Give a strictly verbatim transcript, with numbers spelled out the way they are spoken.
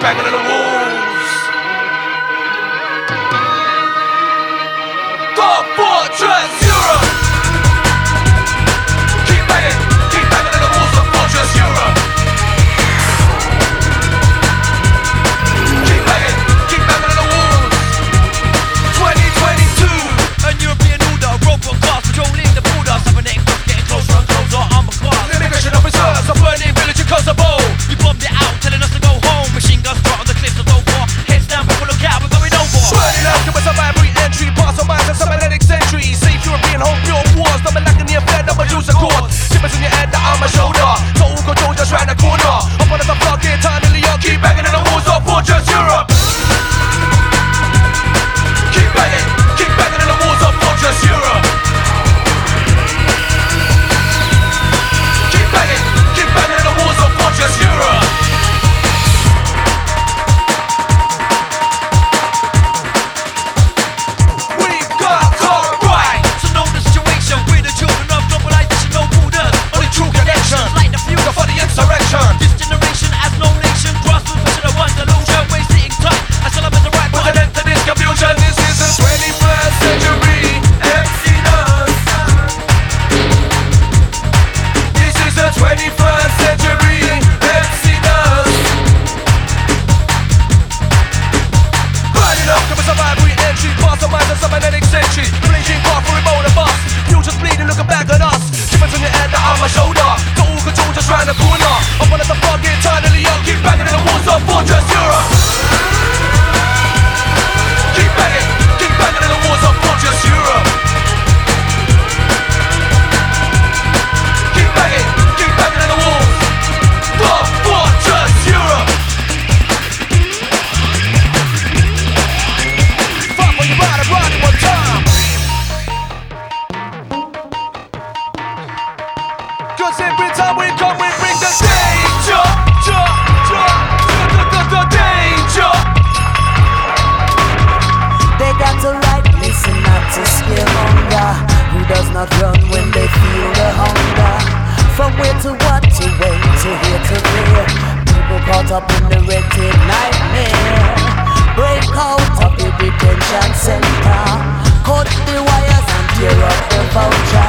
banging on the walls. Dark Fortress Europe. Keep banging, keep banging on the walls of Fortress Europe. Keep banging, keep banging on the walls. twenty twenty-two. A European order, robot cars patrolling the border. Cybernetic dots getting closer and closer, armor cars. Immigration officers are burning village in Kosovo. You bombed it out, telling us to go home. Machine guns brought on the cliffs of Dover. Heads down, people look out, we're going over. Burning out, give us a vibrant entry. Pass on minds and cybernetic centuries. Safe European home built wars. Number lacking the affair, number use a cord. Shippers in your head, the arm and shoulder. Total control just round the corner. Up on the block, here, time in Leon. Keep banging in the walls of Fortress Europe. Keep banging, keep banging in the walls of Fortress Europe. Keep banging, keep banging in the walls of Fortress Europe. We've got caught right. So know the situation, we're the children of globalization, no borders. Only true connection. Light the fuse For the insurrection. This generation has no nation. Grassroots pushing a one delusion. We're sitting tight. I still have the right Put button. an end to this confusion. This is the twenty-first century. Exodus. This is the twenty-first century. Exodus. Burning up, give us a vibrant entry. Pass the minds of cybernetic century. Blazing path for remote and bus. Futures bleeding, looking back at us. Shivers on your head, the arm, my shoulder. Total control just round the corner. Up on the block, get eternally young. Keep banging in the walls of Fortress Europe. Keep banging, keep banging in the walls of Fortress Europe. Keep banging, keep banging in the walls of Fortress Europe. Fuck when you ride it, ride it one time. Cause every time we come, we bring the danger, ja, ja, ja, the, the, the danger. They got a right, listen not to scaremonger. Who does not run when they feel the hunger? From where to what, to when, to here to there. People caught up in the red tape nightmare. Break out of the detention center. Cut the wires and tear up the vulture.